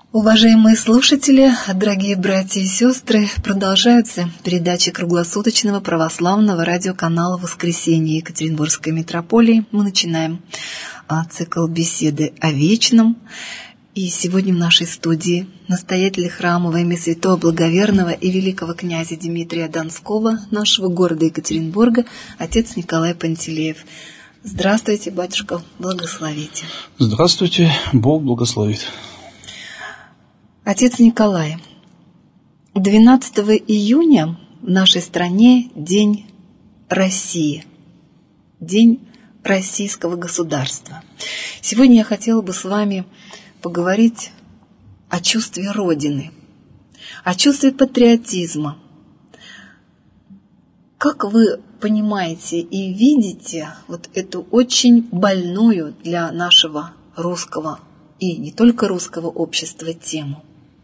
Уважаемые слушатели, дорогие братья и сестры, продолжаются передачи круглосуточного православного радиоканала «Воскресенье» Екатеринбургской митрополии. Мы начинаем цикл беседы о вечном. И сегодня в нашей студии настоятель храма во имя святого благоверного и великого князя Дмитрия Донского, нашего города Екатеринбурга, отец Николай Пантелеев. Здравствуйте, батюшка, благословите. Здравствуйте, Бог благословит. Отец Николай, 12 июня в нашей стране День России, День российского государства. Сегодня я хотела бы с вами поговорить о чувстве Родины, о чувстве патриотизма. Как вы понимаете и видите вот эту очень больную для нашего русского и не только русского общества тему?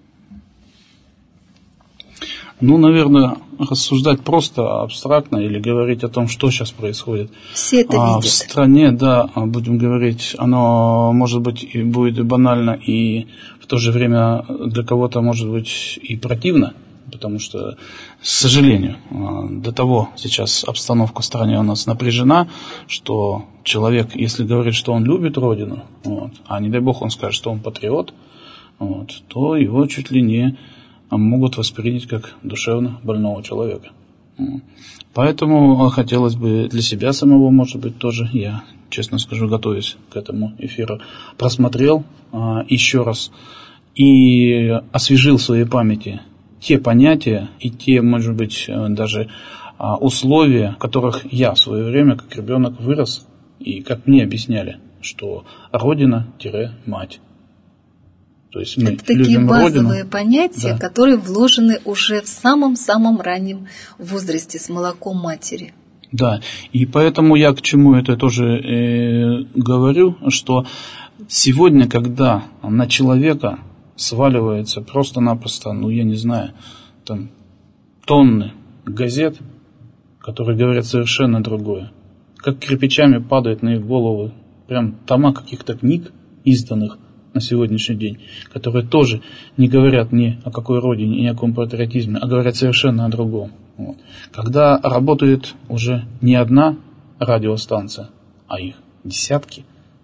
Наверное, рассуждать просто абстрактно или говорить о том, что сейчас происходит все это видят. В стране, да, будем говорить, оно может быть и будет и банально, и в то же время для кого-то может быть и противно, потому что, к сожалению, до того сейчас обстановка в стране у нас напряжена, что человек, если говорит, что он любит Родину, а не дай бог он скажет, что он патриот, то его чуть ли не могут воспринять как душевно больного человека. Поэтому хотелось бы для себя самого, может быть, тоже, я, честно скажу, готовясь к этому эфиру, просмотрел еще раз и освежил в своей памяти те понятия и те, может быть, даже условия, в которых я в свое время, как ребенок, вырос, и как мне объясняли, что Родина-мать. То есть мы это такие любим базовые Родину, понятия, да, которые вложены уже в самом-самом раннем возрасте с молоком матери. Да, и поэтому я к чему это тоже говорю, что сегодня, когда на человека сваливается просто-напросто, я не знаю, там тонны газет, которые говорят совершенно другое, как кирпичами падают на их головы прям тома каких-то книг, изданных на сегодняшний день, которые тоже не говорят ни о какой родине, ни о каком патриотизме, а говорят совершенно о другом. Когда работает уже не одна радиостанция, а их десятки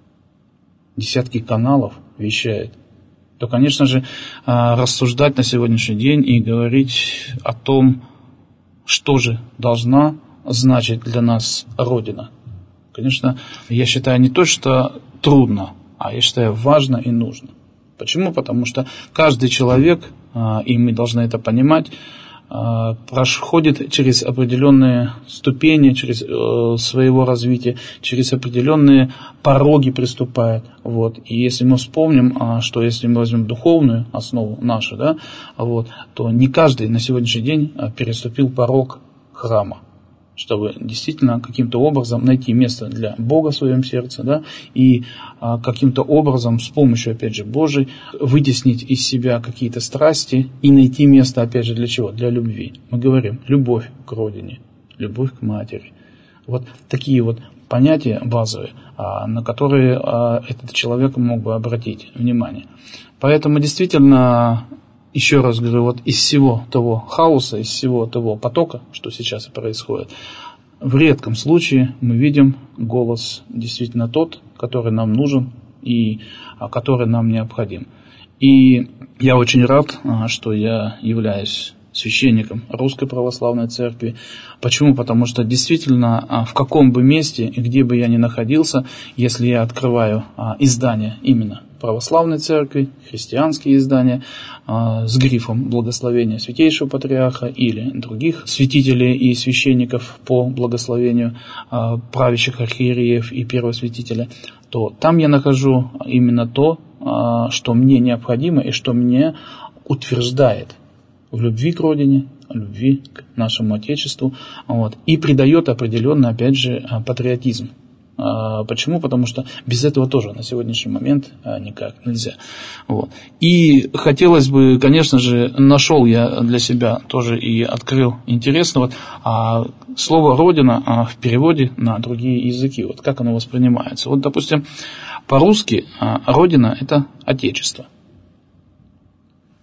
каналов вещает, то, конечно же, рассуждать на сегодняшний день и говорить о том, что же должна значить для нас Родина. Конечно, я считаю не то, что трудно, а я считаю важно и нужно. Почему? Потому что каждый человек, и мы должны это понимать, проходит через определенные ступени, через своего развития, через определенные пороги приступает. И если мы вспомним, что если мы возьмем духовную основу нашу, то не каждый на сегодняшний день переступил порог храма, чтобы действительно каким-то образом найти место для Бога в своем сердце, и каким-то образом с помощью, опять же, Божией вытеснить из себя какие-то страсти и найти место, опять же, для чего? Для любви. Мы говорим, любовь к Родине, любовь к матери. Такие понятия базовые, на которые этот человек мог бы обратить внимание. Поэтому действительно, еще раз говорю, из всего того хаоса, из всего того потока, что сейчас происходит, в редком случае мы видим голос действительно тот, который нам нужен и который нам необходим. И я очень рад, что я являюсь священником Русской Православной Церкви. Почему? Потому что действительно в каком бы месте и где бы я ни находился, если я открываю издание именно Православной Церкви, христианские издания с грифом благословения Святейшего Патриарха или других святителей и священников по благословению правящих архиереев и первосвятителя, то там я нахожу именно то, что мне необходимо и что мне утверждает в любви к Родине, в любви к нашему Отечеству, и придает определенный, опять же, патриотизм. Почему? Потому что без этого тоже на сегодняшний момент никак нельзя. И хотелось бы, конечно же, нашел я для себя тоже и открыл интересно слово «Родина» в переводе на другие языки, как оно воспринимается. Допустим, по-русски Родина – это Отечество.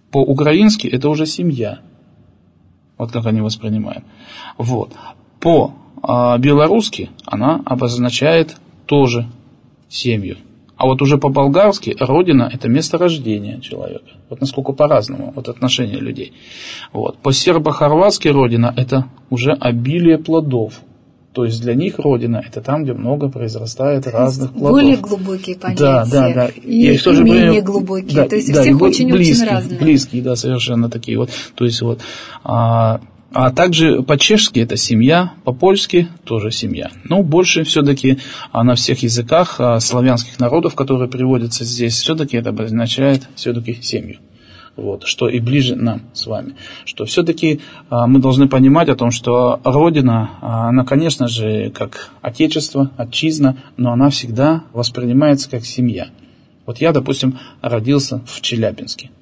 По-украински это уже семья. Вот как они воспринимают. Вот. По-белорусски она обозначает тоже семью. А вот уже по-болгарски родина – это место рождения человека. Вот насколько по-разному вот отношения людей. Вот. По-сербо-хорватски родина – это уже обилие плодов. То есть для них родина – это там, где много произрастает разных плодов. Более глубокие понятия. Да. И менее глубокие. Да, то есть да, всех очень разные. Близкие, да, совершенно такие вот. То есть вот. А также по-чешски это семья, по-польски тоже семья. Но больше все-таки на всех языках славянских народов, которые приводятся здесь, все-таки это обозначает все-таки семью. Вот, что и ближе нам с вами. Что все-таки мы должны понимать о том, что Родина, она, конечно же, как отечество, отчизна, но она всегда воспринимается как семья. Вот я, допустим, родился в Челябинске.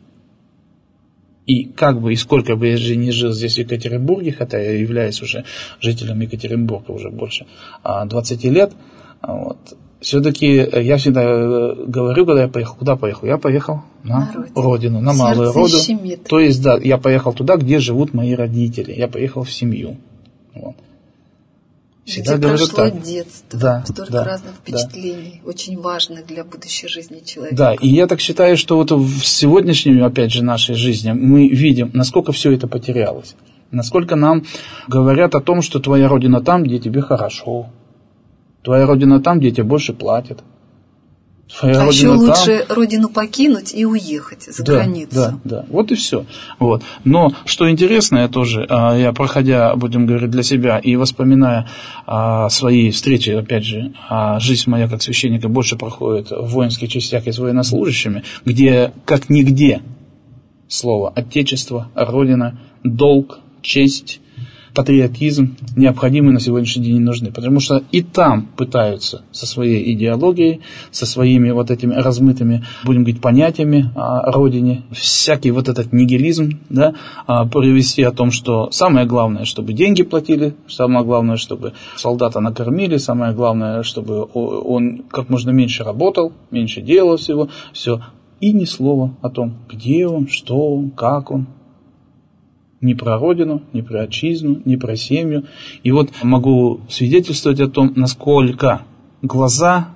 И как бы, и сколько бы я не жил здесь в Екатеринбурге, хотя я являюсь уже жителем Екатеринбурга уже больше 20 лет, вот, все-таки я всегда говорю, когда я поехал, куда поехал? Я поехал на родину, на малую роду. То есть, да, я поехал туда, где живут мои родители. Я поехал в семью. Вот. Всегда говорю так. Детство, да, столько разных впечатлений, очень важных для будущей жизни человека. Да, и я так считаю, что вот в сегодняшней, опять же, нашей жизни мы видим, насколько все это потерялось. Насколько нам говорят о том, что твоя родина там, где тебе хорошо. Твоя родина там, где тебе больше платят. Твоя еще лучше родину покинуть и уехать за границу. Да. Вот и все. Вот. Но что интересно, тоже, я проходя, будем говорить, для себя и вспоминая свои встречи, опять же, жизнь моя как священника больше проходит в воинских частях и с военнослужащими, где как нигде слово «отечество», «родина», «долг», «честь», патриотизм необходимы на сегодняшний день не нужны, потому что и там пытаются со своей идеологией, со своими вот этими размытыми, будем говорить, понятиями о родине, всякий вот этот нигилизм, да, привести о том, что самое главное, чтобы деньги платили, самое главное, чтобы солдата накормили, самое главное, чтобы он как можно меньше работал, меньше делал всего, все, и ни слова о том, где он, что он, как он. Ни про родину, ни про отчизну, ни про семью. И вот могу свидетельствовать о том, насколько глаза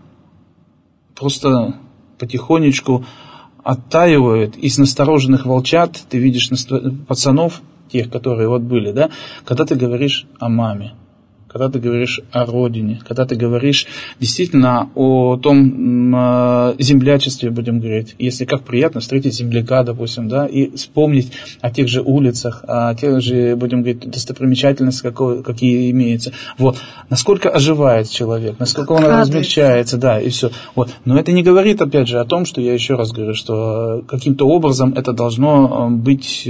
просто потихонечку оттаивают. Из настороженных волчат ты видишь пацанов, тех, которые вот были, да, когда ты говоришь о маме, когда ты говоришь о родине, когда ты говоришь действительно о том землячестве, будем говорить, если как приятно встретить земляка, допустим, да, и вспомнить о тех же улицах, о тех же, будем говорить, достопримечательностях, какие имеются. Вот. Насколько оживает человек, насколько он размягчается, да, и все. Вот. Но это не говорит, опять же, о том, что я еще раз говорю, что каким-то образом это должно быть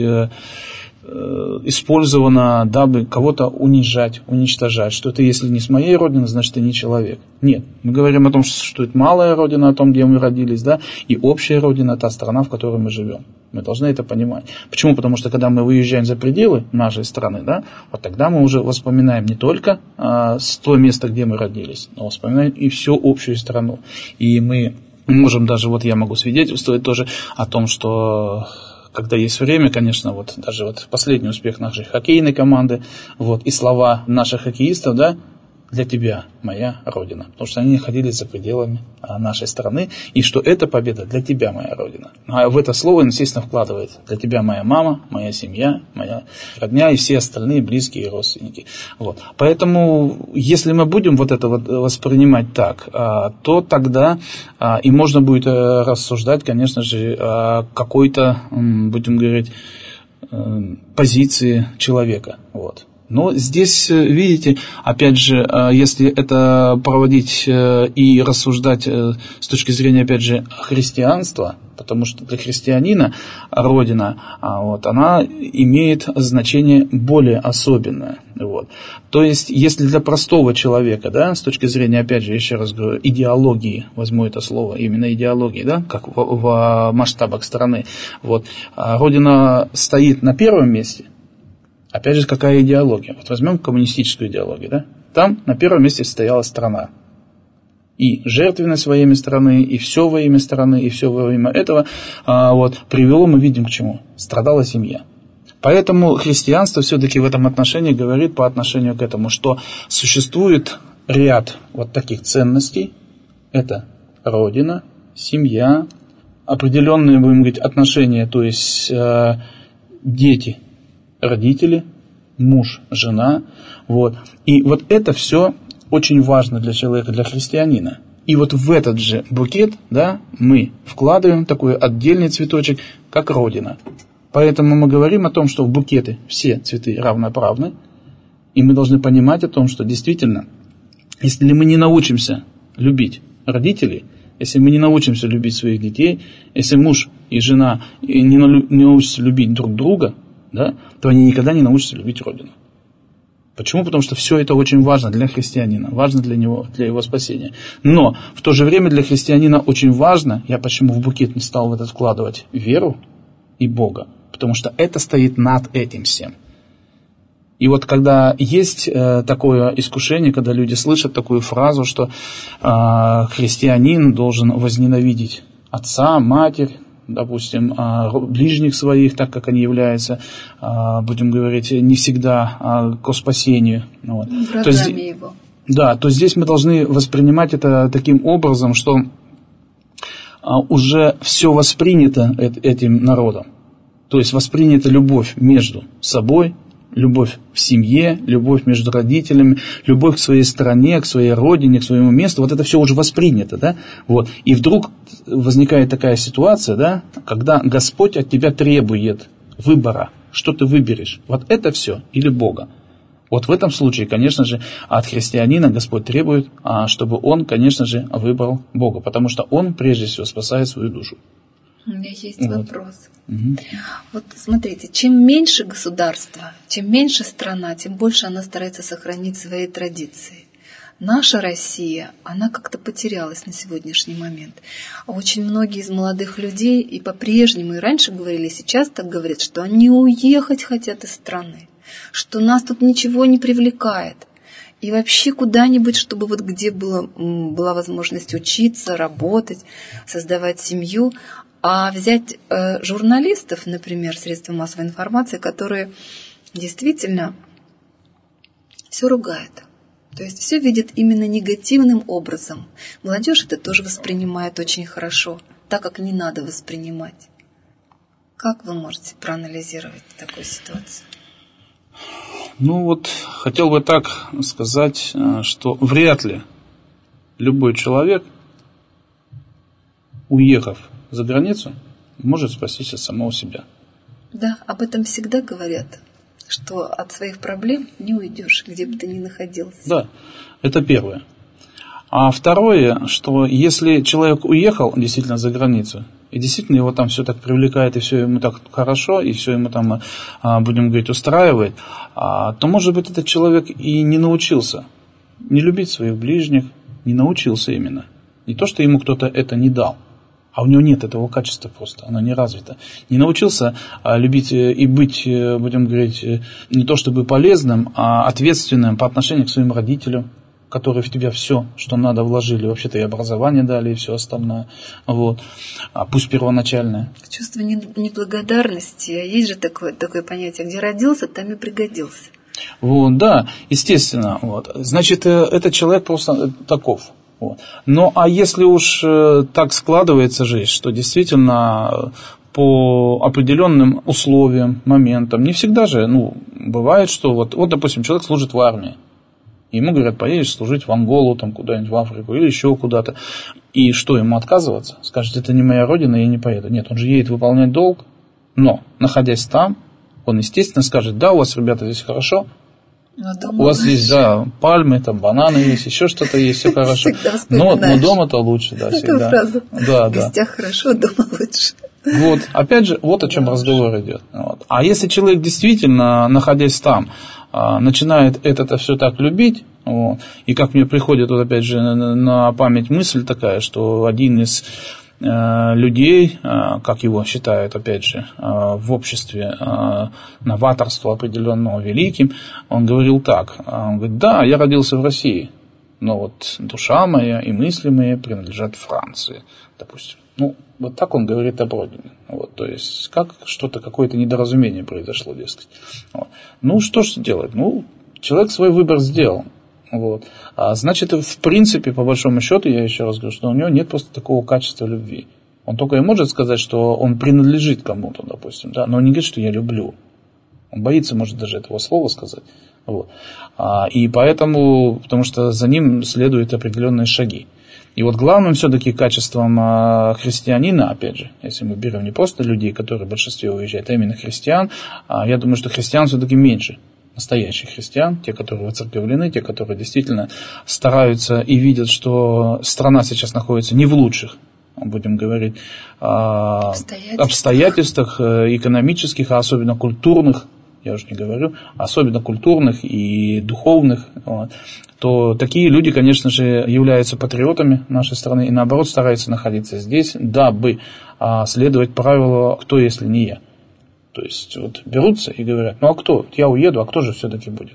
использовано, дабы кого-то унижать, уничтожать, что ты, если не с моей родины, значит, ты не человек. Нет, мы говорим о том, что это малая родина, о том, где мы родились, да, и общая родина, та страна, в которой мы живем. Мы должны это понимать. Почему? Потому что, когда мы выезжаем за пределы нашей страны, да, вот тогда мы уже вспоминаем не только то место, где мы родились, но вспоминаем и всю общую страну. И мы можем даже, вот я могу свидетельствовать тоже о том, что когда есть время, конечно, вот даже вот последний успех нашей хоккейной команды, вот, и слова наших хоккеистов, да, для тебя моя родина, потому что они находились за пределами нашей страны, и что эта победа для тебя моя родина. А в это слово, естественно, вкладывает для тебя моя мама, моя семья, моя родня и все остальные близкие родственники. Вот. Поэтому, если мы будем вот это вот воспринимать так, то тогда и можно будет рассуждать, конечно же, о какой-то, будем говорить, позиции человека. Вот. Но здесь, видите, опять же, если это проводить и рассуждать с точки зрения, опять же, христианства, потому что для христианина Родина, вот, она имеет значение более особенное. Вот. То есть, если для простого человека, да, с точки зрения, опять же, еще раз говорю, идеологии, возьму это слово, именно идеологии, да, как в масштабах страны, вот, Родина стоит на первом месте. Опять же, какая идеология? Вот возьмем коммунистическую идеологию, да? Там на первом месте стояла страна. И жертвенность во имя страны, и все во имя страны, и все во имя этого привело, мы видим, к чему. Страдала семья. Поэтому христианство все-таки в этом отношении говорит по отношению к этому, что существует ряд вот таких ценностей. Это родина, семья, определенные, будем говорить, отношения, то есть дети, родители, муж, жена. И вот это все очень важно для человека, для христианина. И вот в этот же букет, да, мы вкладываем такой отдельный цветочек, как родина. Поэтому мы говорим о том, что в букеты все цветы равноправны, и мы должны понимать о том, что действительно, если мы не научимся любить родителей, если мы не научимся любить своих детей, если муж и жена не научатся любить друг друга, да, то они никогда не научатся любить Родину. Почему? Потому что все это очень важно для христианина, важно для него, для его спасения. Но в то же время для христианина очень важно, я почему в букет не стал в это вкладывать веру и Бога, потому что это стоит над этим всем. И вот когда есть такое искушение, когда люди слышат такую фразу, что христианин должен возненавидеть отца, матерь, допустим, ближних своих, так как они являются, будем говорить, не всегда ко спасению. Врагами его. Да, то здесь мы должны воспринимать это таким образом, что уже все воспринято этим народом. То есть воспринята любовь между собой, любовь в семье, любовь между родителями, любовь к своей стране, к своей родине, к своему месту. Вот это все уже воспринято, да? И вдруг возникает такая ситуация, да, когда Господь от тебя требует выбора, что ты выберешь. Вот это все или Бога. Вот в этом случае, конечно же, от христианина Господь требует, чтобы он, конечно же, выбрал Бога, потому что он, прежде всего, спасает свою душу. У меня есть вопрос. Вот смотрите, чем меньше государство, чем меньше страна, тем больше она старается сохранить свои традиции. Наша Россия, она как-то потерялась на сегодняшний момент. Очень многие из молодых людей и по-прежнему, и раньше говорили, и сейчас так говорят, что они уехать хотят из страны, что нас тут ничего не привлекает. И вообще куда-нибудь, чтобы вот где была возможность учиться, работать, создавать семью. А взять журналистов, например, средства массовой информации, которые действительно все ругают. То есть все видят именно негативным образом. Молодежь это тоже воспринимает очень хорошо, так как не надо воспринимать. Как вы можете проанализировать такую ситуацию? Хотел бы так сказать, что вряд ли любой человек, уехав за границу, может спастись от самого себя. Да, об этом всегда говорят, что от своих проблем не уйдешь, где бы ты ни находился. Да, это первое. А второе, что если человек уехал действительно за границу, и действительно его там все так привлекает, и все ему так хорошо, и все ему там, будем говорить, устраивает, то, может быть, этот человек и не научился не любить своих ближних, не научился именно. Не то, что ему кто-то это не дал, а у него нет этого качества просто, оно не развито. Не научился любить и быть, будем говорить, не то чтобы полезным, а ответственным по отношению к своим родителям, которые в тебя все, что надо, вложили. Вообще-то и образование дали, и все остальное. Пусть первоначальное. Чувство неблагодарности. Есть же такое понятие, где родился, там и пригодился. Да, естественно. Значит, этот человек просто таков. А если уж так складывается жизнь, что действительно по определенным условиям, моментам, не всегда же, бывает, что допустим, человек служит в армии, ему говорят, поедешь служить в Анголу, там куда-нибудь в Африку или еще куда-то, и что, ему отказываться? Скажет, это не моя родина, я не поеду. Нет, он же едет выполнять долг, но, находясь там, он, естественно, скажет, да, у вас, ребята, здесь хорошо, у вас есть, пальмы, там, бананы есть, еще что-то есть, все хорошо. Но дома-то лучше, да, всегда. Фраза. В гостях хорошо, дома лучше. Опять же, о чем разговор идет. А если человек действительно, находясь там, начинает это все так любить, и как мне приходит, опять же, на память мысль такая, что один из людей, как его считают, опять же, в обществе новаторства определенного великим, он говорил так, он говорит, да, я родился в России, но вот душа моя и мысли мои принадлежат Франции, допустим. Ну, вот так он говорит об родине. Вот, то есть, как что-то, какое-то недоразумение произошло, дескать. Вот. Ну, что ж делать? Ну, человек свой выбор сделал. Вот. А значит, в принципе, по большому счету, я еще раз говорю, что у него нет просто такого качества любви. Он только и может сказать, что он принадлежит кому-то, допустим, да, но он не говорит, что я люблю. Он боится, может, даже этого слова сказать. Вот. И поэтому, потому что за ним следуют определенные шаги. И вот главным все-таки качеством христианина, опять же, если мы берем не просто людей, которые в большинстве уезжают, а именно христиан, я думаю, что христиан все-таки меньше. Настоящих христиан, те, которые воцерковлены, те, которые действительно стараются и видят, что страна сейчас находится не в лучших, будем говорить, обстоятельствах экономических, а особенно культурных, я уже не говорю, особенно культурных и духовных, вот, то такие люди, конечно же, являются патриотами нашей страны и, наоборот, стараются находиться здесь, дабы следовать правилу «кто, если не я». То есть, вот берутся и говорят, ну а кто? Я уеду, а кто же все-таки будет?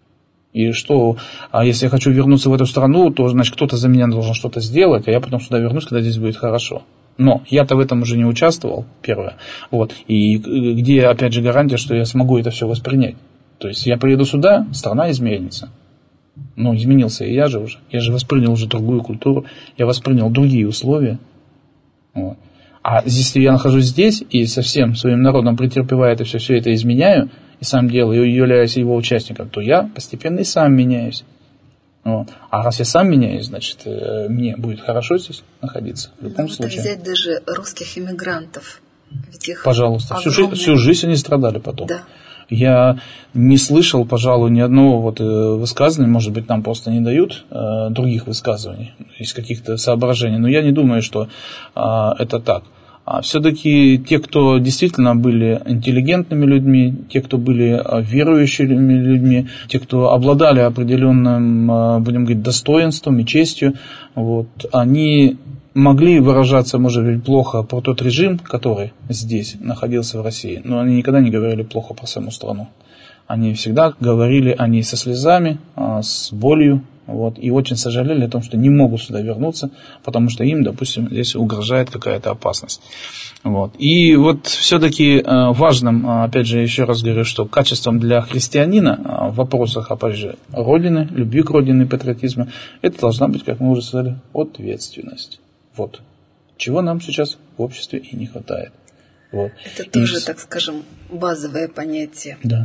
И что, если я хочу вернуться в эту страну, то, значит, кто-то за меня должен что-то сделать, а я потом сюда вернусь, когда здесь будет хорошо. Но я-то в этом уже не участвовал, первое. Вот. И где, опять же, гарантия, что я смогу это все воспринять? То есть я приеду сюда, страна изменится. Ну, изменился и я же уже. Я же воспринял уже другую культуру, я воспринял другие условия. Вот. А если я нахожусь здесь и со всем своим народом претерпевая это все это изменяю, и сам делаю, и являюсь его участником, то я постепенно и сам меняюсь. Вот. А раз я сам меняюсь, значит, мне будет хорошо здесь находиться в любом случае. Взять даже русских иммигрантов. Ведь их пожалуйста, всю жизнь они страдали потом. Да. Я не слышал, пожалуй, ни одного высказывания, может быть, нам просто не дают других высказываний из каких-то соображений, но я не думаю, что это так. Все-таки те, кто действительно были интеллигентными людьми, те, кто были верующими людьми, те, кто обладали определенным, будем говорить, достоинством и честью, вот, они могли выражаться, может быть, плохо про тот режим, который здесь находился в России, но они никогда не говорили плохо про саму страну. Они всегда говорили о ней со слезами, с болью, вот, и очень сожалели о том, что не могут сюда вернуться, потому что им, допустим, здесь угрожает какая-то опасность. Вот. И вот все-таки важным, опять же, еще раз говорю, что качеством для христианина в вопросах, опять же, Родины, любви к Родине, патриотизма, это должна быть, как мы уже сказали, ответственность. Вот. Чего нам сейчас в обществе и не хватает. Вот. Это тоже, так скажем, базовое понятие. Да.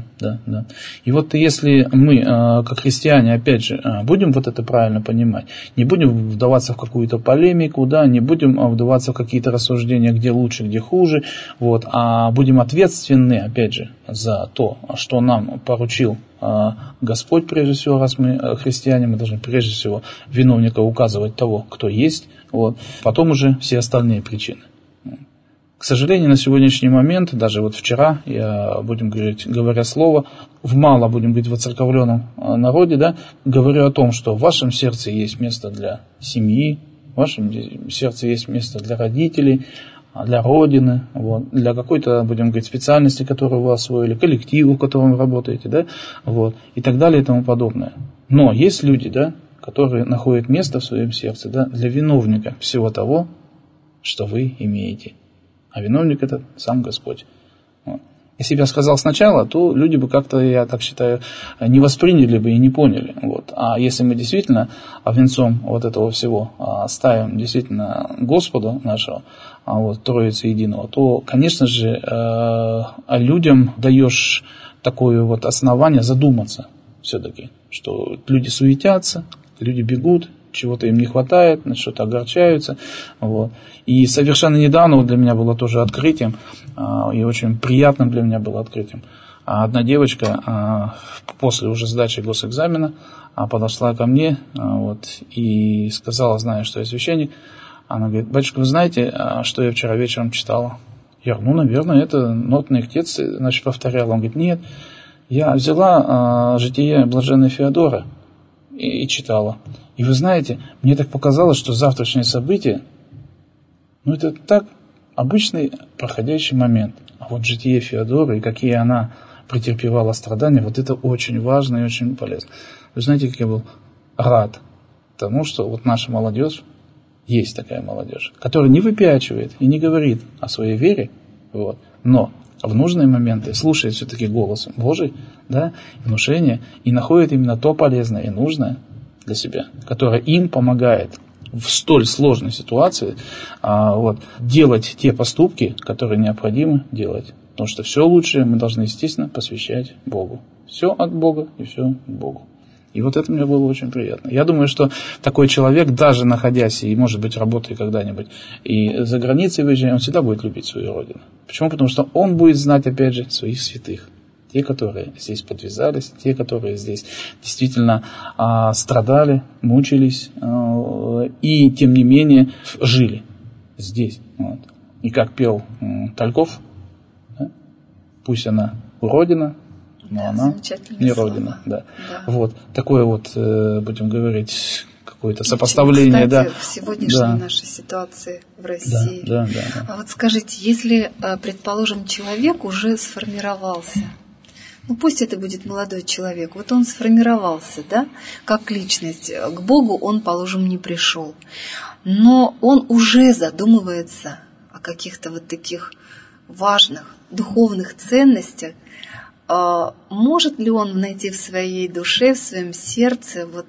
И вот если мы, как христиане, опять же, будем вот это правильно понимать, не будем вдаваться в какую-то полемику, да, не будем вдаваться в какие-то рассуждения, где лучше, где хуже, вот, а будем ответственны, опять же, за то, что нам поручил Господь, прежде всего, раз мы христиане, мы должны прежде всего виновника указывать того, кто есть, вот, потом уже все остальные причины. К сожалению, на сегодняшний момент, даже вот вчера, я, будем говорить, говоря слово, в мало, будем говорить, воцерковленном народе, да, говорю о том, что в вашем сердце есть место для семьи, в вашем сердце есть место для родителей, для Родины, вот, для какой-то, будем говорить, специальности, которую вы освоили, коллектива, в котором вы работаете, да, вот, и так далее и тому подобное. Но есть люди, да, которые находят место в своем сердце, да, для виновника всего того, что вы имеете. А виновник это сам Господь. Вот. Если бы я сказал сначала, то люди бы как-то, я так считаю, не восприняли бы и не поняли. Вот. А если мы действительно венцом вот этого всего ставим действительно Господа нашего, вот, Троицы Единого, то, конечно же, людям даешь такое вот основание задуматься все-таки, что люди суетятся, люди бегут, чего-то им не хватает, на что-то огорчаются. Вот. И совершенно недавно вот для меня было тоже открытием, и очень приятным для меня было открытием. Одна девочка после уже сдачи госэкзамена подошла ко мне вот, и сказала, зная, что я священник, она говорит: батюшка, вы знаете, что я вчера вечером читала? Я говорю: ну, наверное, это нотный ктец, значит, повторял. Он говорит: нет, я взяла житие блаженной Феодора и читала. И вы знаете, мне так показалось, что завтрашнее событие, ну, это так обычный проходящий момент. А вот житие Феодора и какие она претерпевала страдания, вот это очень важно и очень полезно. Вы знаете, как я был рад тому, что вот наша молодежь, есть такая молодежь, которая не выпячивает и не говорит о своей вере, вот, но в нужные моменты слушает все-таки голос Божий, да, внушение, и находит именно то полезное и нужное для себя, которое им помогает в столь сложной ситуации делать те поступки, которые необходимо делать. Потому что все лучшее мы должны, естественно, посвящать Богу. Все от Бога и все к Богу. И вот это мне было очень приятно. Я думаю, что такой человек, даже находясь и, может быть, работая когда-нибудь и за границей выезжая, он всегда будет любить свою родину. Почему? Потому что он будет знать, опять же, своих святых. Те, которые здесь подвязались, те, которые здесь действительно страдали, мучились и, тем не менее, жили здесь. Вот. И как пел Тальков, да? Пусть она родина, но да, она не родина. Да. Да. Вот. Такое вот, будем говорить, какое-то сопоставление. Кстати, да. в сегодняшней нашей ситуации в России. Да. А вот скажите, если, предположим, человек уже сформировался, ну пусть это будет молодой человек, вот он сформировался, да, как личность, к Богу он, положим, не пришел, но он уже задумывается о каких-то вот таких важных духовных ценностях. Может ли он найти в своей душе, в своем сердце вот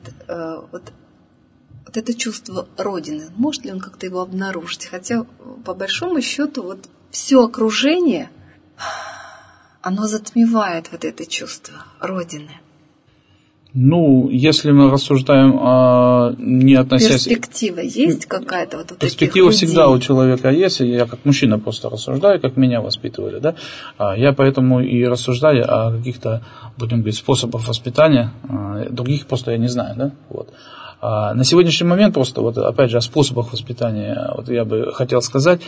это чувство Родины? Может ли он как-то его обнаружить? Хотя, по большому счету, вот все окружение, оно затмевает вот это чувство Родины. Ну, если мы рассуждаем не относясь... Перспектива есть какая-то вот у перспектива всегда у человека есть. Я как мужчина просто рассуждаю, как меня воспитывали, да. Я поэтому и рассуждаю о каких-то, будем говорить, способах воспитания. Других просто я не знаю, да. Вот. На сегодняшний момент просто, вот, опять же, о способах воспитания вот я бы хотел сказать,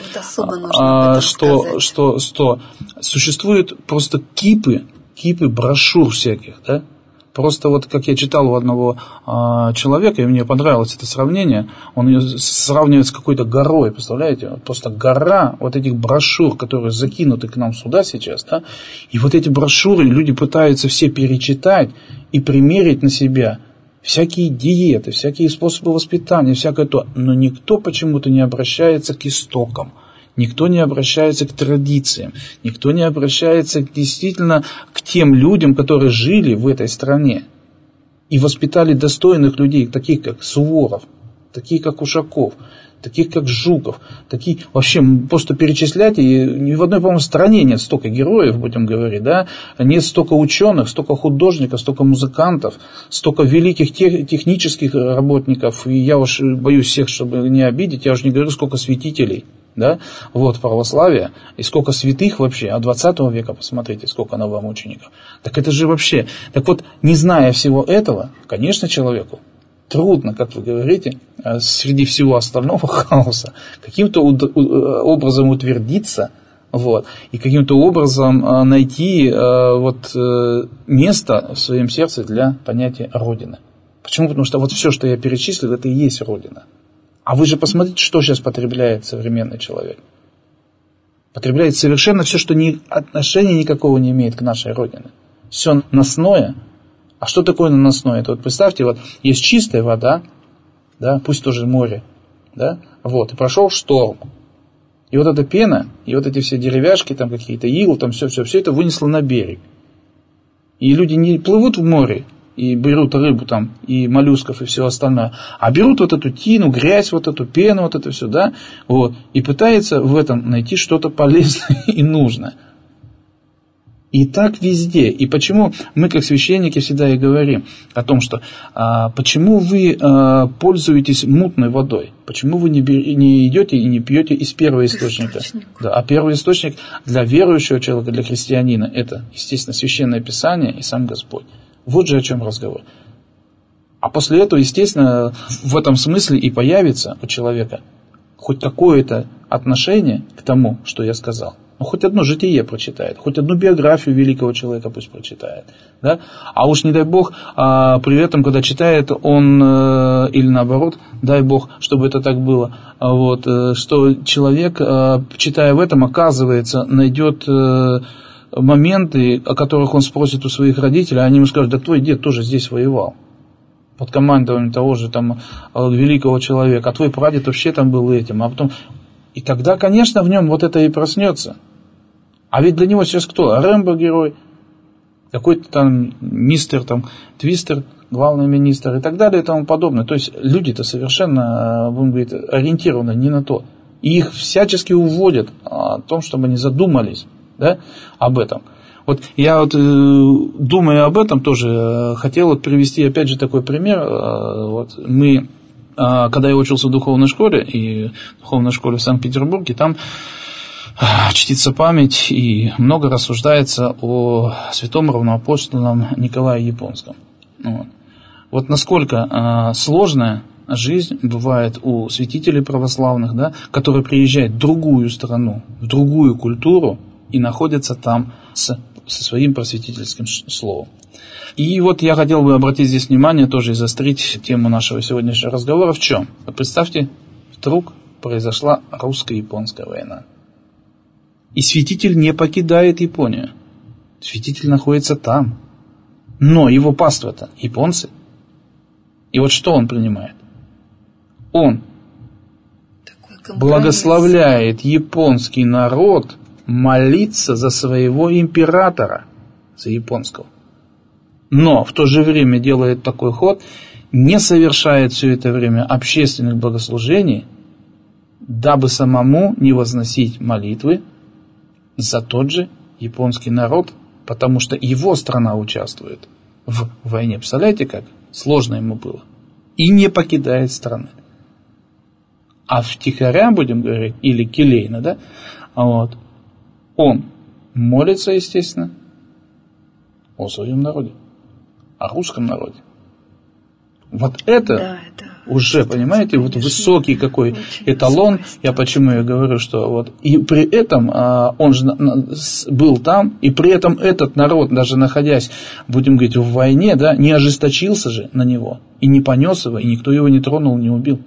что существуют просто кипы брошюр всяких, да. Просто вот как я читал у одного человека, и мне понравилось это сравнение, он ее сравнивает с какой-то горой, представляете? Просто гора вот этих брошюр, которые закинуты к нам сюда сейчас, да? И вот эти брошюры люди пытаются все перечитать и примерить на себя всякие диеты, всякие способы воспитания, всякое то, но никто почему-то не обращается к истокам. Никто не обращается к традициям, никто не обращается действительно к тем людям, которые жили в этой стране и воспитали достойных людей, таких как Суворов, таких как Ушаков, таких как Жуков, такие вообще просто перечислять, и ни в одной, по-моему, стране нет столько героев, будем говорить, да, нет столько ученых, столько художников, столько музыкантов, столько великих технических работников, и я уж боюсь всех, чтобы не обидеть, я уж не говорю, сколько святителей. Да, вот православие, и сколько святых вообще, а 20 века, посмотрите, сколько новомучеников. Так это же вообще, так вот, не зная всего этого, конечно, человеку трудно, как вы говорите, среди всего остального хаоса, каким-то образом утвердиться, вот, и каким-то образом найти место в своем сердце для понятия Родины. Почему? Потому что вот все, что я перечислил, это и есть Родина. А вы же посмотрите, что сейчас потребляет современный человек. Потребляет совершенно все, что отношения никакого не имеет к нашей Родине. Все наносное. А что такое наносное? Это вот представьте, вот есть чистая вода, да, пусть тоже море, да, вот, и прошел шторм. И вот эта пена, и вот эти все деревяшки, там какие-то иглы, там все это вынесло на берег. И люди не плывут в море, и берут рыбу там, и моллюсков, и все остальное, а берут вот эту тину, грязь, вот эту пену, вот это все, да, вот, и пытаются в этом найти что-то полезное и нужное. И так везде. И почему мы, как священники, всегда и говорим о том, что почему вы пользуетесь мутной водой? Почему вы не идете и не пьете из первого источника? Да, а первый источник для верующего человека, для христианина, это, естественно, Священное Писание и сам Господь. Вот же о чем разговор. А после этого, естественно, в этом смысле и появится у человека хоть какое-то отношение к тому, что я сказал. Ну, хоть одно житие прочитает, хоть одну биографию великого человека пусть прочитает. Да? А уж не дай Бог, при этом, когда читает он, или наоборот, дай Бог, чтобы это так было, вот, что человек, читая в этом, оказывается, найдет моменты, о которых он спросит у своих родителей, а они ему скажут, да твой дед тоже здесь воевал. под командованием того же там великого человека, а твой прадед вообще там был этим, а потом... И тогда, конечно, в нем вот это и проснется. А ведь для него сейчас кто? Рэмбо герой, какой-то там мистер там, Твистер, главный министр и так далее и тому подобное. То есть люди-то совершенно, будем говорить, ориентированы не на то. И их всячески уводят о том, чтобы они задумались, да, об этом. Вот я вот, думая об этом, тоже хотел вот привести опять же такой пример. Вот мы, когда я учился в духовной школе, и в духовной школе в Санкт-Петербурге, там чтится память и много рассуждается о святом равноапостольном Николае Японском. Вот насколько сложная жизнь бывает у святителей православных, да, которые приезжают в другую страну, в другую культуру и находятся там со своим просветительским словом. И вот я хотел бы обратить здесь внимание, тоже и заострить тему нашего сегодняшнего разговора. В чем? Вот представьте, вдруг произошла русско-японская война. И святитель не покидает Японию. Святитель находится там. Но его паства-то японцы. И вот что он принимает? Он благословляет японский народ молиться за своего императора, за японского. Но в то же время делает такой ход, не совершает все это время общественных богослужений, дабы самому не возносить молитвы за тот же японский народ, потому что его страна участвует в войне. Представляете, как сложно ему было? И не покидает страны. А втихаря, будем говорить, или келейно, да, вот, он молится, естественно, о своем народе, о русском народе. Вот это уже, понимаете, вот высокий какой эталон. Я почему я говорю, что вот и при этом он же был там, и при этом этот народ, даже находясь, будем говорить, в войне, да, не ожесточился же на него, и не понес его, и никто его не тронул, не убил.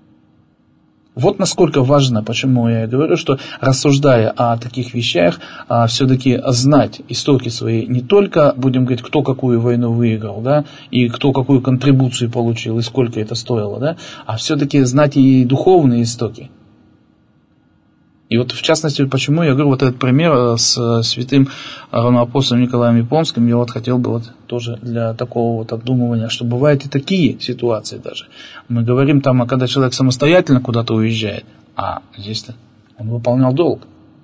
Вот насколько важно, почему я говорю, что рассуждая о таких вещах, все-таки знать истоки свои не только, будем говорить, кто какую войну выиграл, да, и кто какую контрибуцию получил, и сколько это стоило, да, а все-таки знать и духовные истоки. И вот в частности, почему я говорю вот этот пример с святым равноапостолом Николаем Японским, я вот хотел бы вот тоже для такого вот обдумывания, что бывают и такие ситуации даже. Мы говорим там, когда человек самостоятельно куда-то уезжает, а здесь-то он выполнял долг.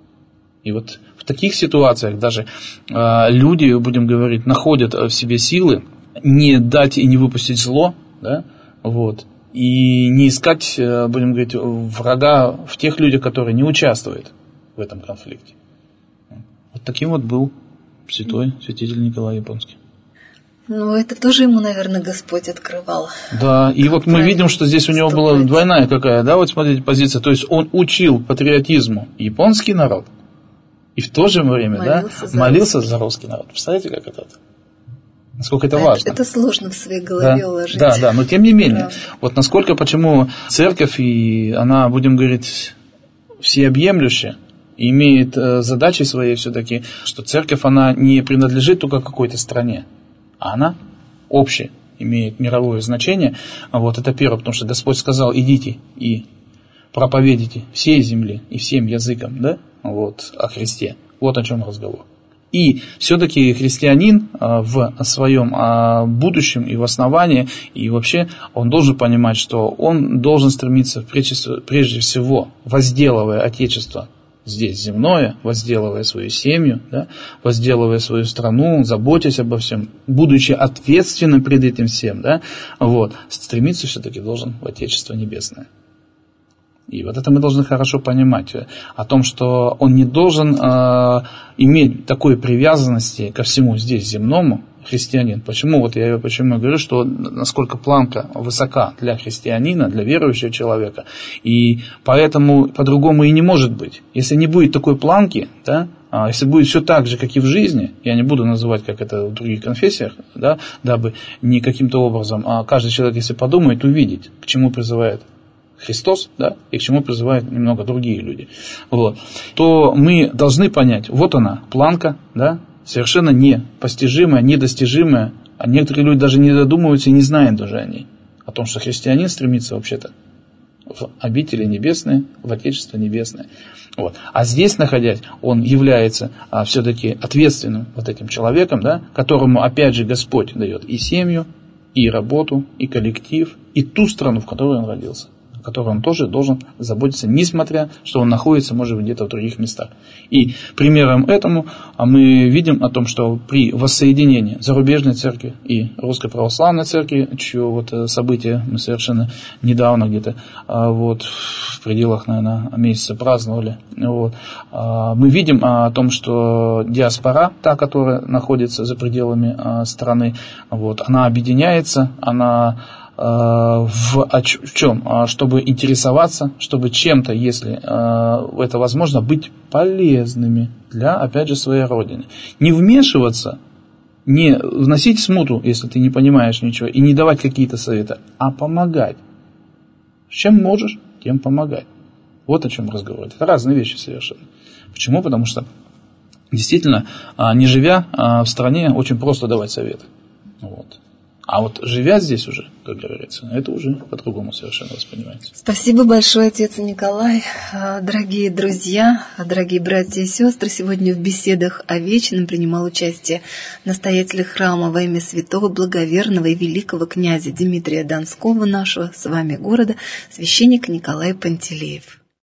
И вот в таких ситуациях даже люди, будем говорить, находят в себе силы не дать и не выпустить зло, да, вот, и не искать, будем говорить, врага в тех людях, которые не участвуют в этом конфликте. Вот таким вот был святитель Николай Японский. Ну, это тоже ему, наверное, Господь открывал. Да, и вот мы видим, что здесь у него была двойная какая, да, вот смотрите, позиция. То есть он учил патриотизму японский народ, и в то же время молился за русский народ. Представляете, как это? Насколько это важно. Это сложно в своей голове уложить. Да, но тем не менее, вот насколько, почему церковь, и она, будем говорить, всеобъемлющая, имеет задачи свои все-таки, что церковь, она не принадлежит только какой-то стране, а она общая, имеет мировое значение. Вот это первое, потому что Господь сказал, идите и проповедуйте всей земле и всем языкам, да, вот, о Христе. Вот о чем разговор. И все-таки христианин в своем будущем и в основании, и вообще он должен понимать, что он должен стремиться прежде всего, возделывая Отечество здесь земное, возделывая свою семью, да, возделывая свою страну, заботясь обо всем, будучи ответственным перед этим всем, да, вот, стремиться все-таки должен в Отечество небесное. И вот это мы должны хорошо понимать, о том, что он не должен иметь такой привязанности ко всему здесь земному, христианин. Почему я говорю, что насколько планка высока для христианина, для верующего человека, и поэтому по-другому и не может быть. Если не будет такой планки, да, если будет все так же, как и в жизни, я не буду называть, как это в других конфессиях, да, дабы не каким-то образом, а каждый человек, если подумает, увидеть, к чему призывает Христос, да, и к чему призывают немного другие люди, вот, то мы должны понять, вот она, планка, да, совершенно непостижимая, недостижимая, А некоторые люди даже не додумываются и не знают даже о ней. О том, что христианин стремится вообще-то в обители небесные, в Отечество небесное. Вот. А здесь, находясь, он является все-таки ответственным вот этим человеком, да, которому, опять же, Господь дает и семью, и работу, и коллектив, и ту страну, в которой он родился, о которой он тоже должен заботиться, несмотря, что он находится, может быть, где-то в других местах. И примером этому мы видим о том, что при воссоединении зарубежной церкви и Русской Православной Церкви, чье вот событие мы совершенно недавно где-то вот, в пределах, наверное, месяца праздновали, вот, мы видим о том, что диаспора, та, которая находится за пределами страны, вот, она объединяется, она в чем? Чтобы интересоваться, чтобы чем-то, если это возможно, быть полезными для, опять же, своей родины. Не вмешиваться, не вносить смуту, если ты не понимаешь ничего, и не давать какие-то советы, а помогать. Чем можешь, тем помогать. Вот о чем разговор. Это разные вещи совершенно. Почему? Потому что действительно, не живя в стране, очень просто давать советы. Вот. А вот живя здесь уже, как говорится, это уже по-другому совершенно воспринимается. Спасибо большое, отец Николай. Дорогие друзья, дорогие братья и сестры, сегодня в беседах о вечном принимал участие настоятель храма во имя святого, благоверного и великого князя Дмитрия Донского, нашего с вами города, священник Николай Пантелеев.